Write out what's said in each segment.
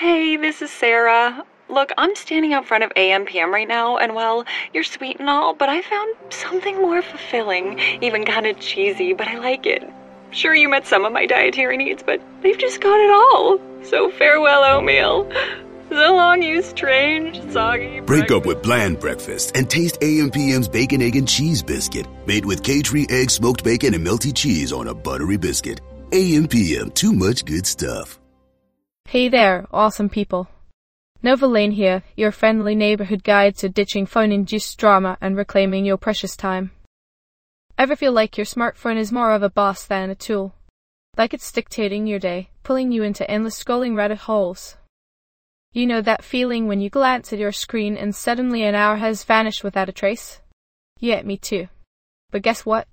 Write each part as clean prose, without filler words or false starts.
Hey, this is Sarah. Look, I'm standing out front of AMPM right now, and well, you're sweet and all, but I found something more fulfilling, even kind of cheesy, but I like it. Sure, you met some of my dietary needs, but they've just got it all. So farewell, oatmeal. So long, you strange, soggy Break up with bland breakfast and taste AMPM's Bacon, Egg, and Cheese Biscuit, made with K-Tree egg, smoked bacon, and melty cheese on a buttery biscuit. AMPM, too much good stuff. Hey there, awesome people. Nova Lane here, your friendly neighborhood guide to ditching phone-induced drama and reclaiming your precious time. Ever feel like your smartphone is more of a boss than a tool? Like it's dictating your day, pulling you into endless scrolling rabbit holes? You know that feeling when you glance at your screen and suddenly an hour has vanished without a trace? Yeah, me too. But guess what?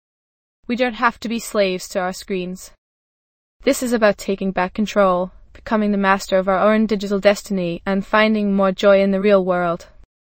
We don't have to be slaves to our screens. This is about taking back control, becoming the master of our own digital destiny, and finding more joy in the real world.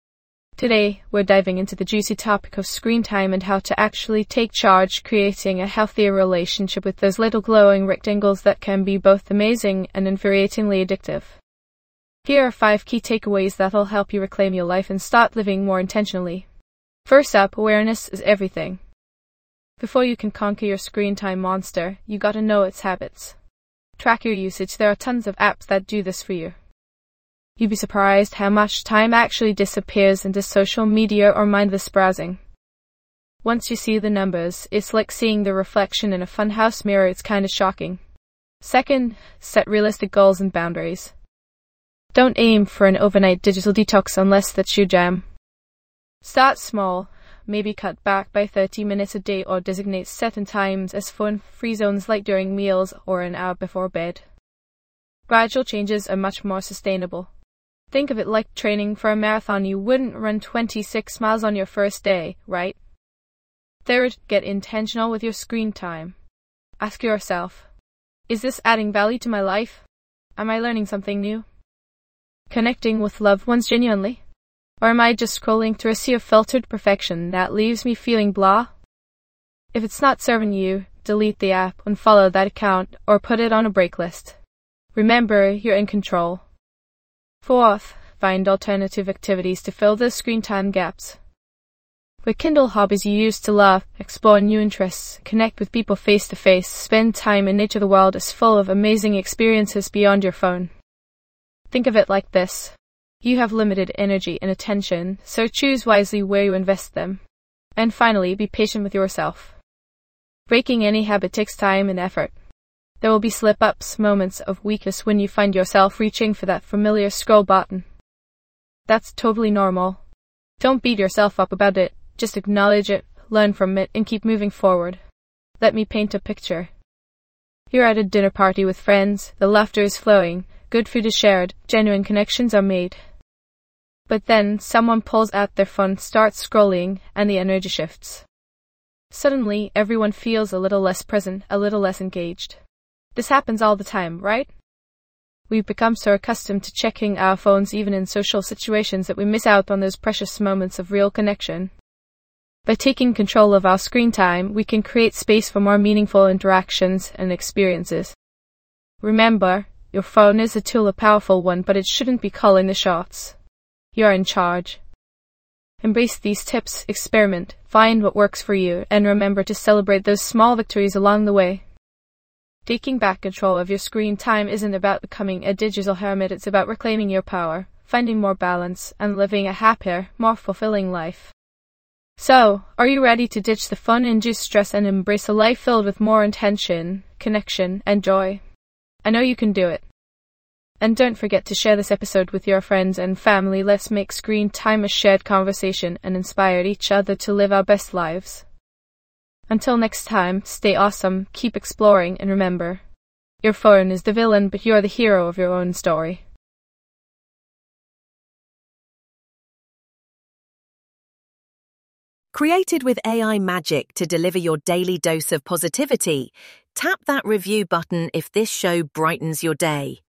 Today, we're diving into the juicy topic of screen time and how to actually take charge, creating a healthier relationship with those little glowing rectangles that can be both amazing and infuriatingly addictive. Here are 5 key takeaways that'll help you reclaim your life and start living more intentionally. First up, awareness is everything. Before you can conquer your screen time monster, you gotta know its habits. Track your usage. There are tons of apps that do this for you. You'd be surprised how much time actually disappears into social media or mindless browsing. Once you see the numbers, it's like seeing the reflection in a funhouse mirror. It's kinda shocking. Second, set realistic goals and boundaries. Don't aim for an overnight digital detox unless that's your jam. Start small, maybe cut back by 30 minutes a day or designate certain times as phone-free zones like during meals or an hour before bed. Gradual changes are much more sustainable. Think of it like training for a marathon. You wouldn't run 26 miles on your first day, right? Third, get intentional with your screen time. Ask yourself, is this adding value to my life? Am I learning something new? Connecting with loved ones genuinely? Or am I just scrolling through a sea of filtered perfection that leaves me feeling blah? If it's not serving you, delete the app, unfollow that account, or put it on a break list. Remember, you're in control. Fourth, find alternative activities to fill those screen time gaps. Rekindle hobbies you used to love, explore new interests, connect with people face to face, spend time in nature. The world is full of amazing experiences beyond your phone. Think of it like this. You have limited energy and attention, so choose wisely where you invest them. And finally, be patient with yourself. Breaking any habit takes time and effort. There will be slip-ups, moments of weakness when you find yourself reaching for that familiar scroll button. That's totally normal. Don't beat yourself up about it, just acknowledge it, learn from it, and keep moving forward. Let me paint a picture. You're at a dinner party with friends, the laughter is flowing, good food is shared, genuine connections are made. But then, someone pulls out their phone, starts scrolling, and the energy shifts. Suddenly, everyone feels a little less present, a little less engaged. This happens all the time, right? We've become so accustomed to checking our phones even in social situations that we miss out on those precious moments of real connection. By taking control of our screen time, we can create space for more meaningful interactions and experiences. Remember, your phone is a tool, a powerful one, but it shouldn't be calling the shots. You're in charge. Embrace these tips, experiment, find what works for you, and remember to celebrate those small victories along the way. Taking back control of your screen time isn't about becoming a digital hermit. It's about reclaiming your power, finding more balance, and living a happier, more fulfilling life. So, are you ready to ditch the phone-induced stress and embrace a life filled with more intention, connection, and joy? I know you can do it. And don't forget to share this episode with your friends and family. Let's make screen time a shared conversation and inspire each other to live our best lives. Until next time, stay awesome, keep exploring, and remember, your phone is the villain, but you're the hero of your own story. Created with AI magic to deliver your daily dose of positivity, tap that review button if this show brightens your day.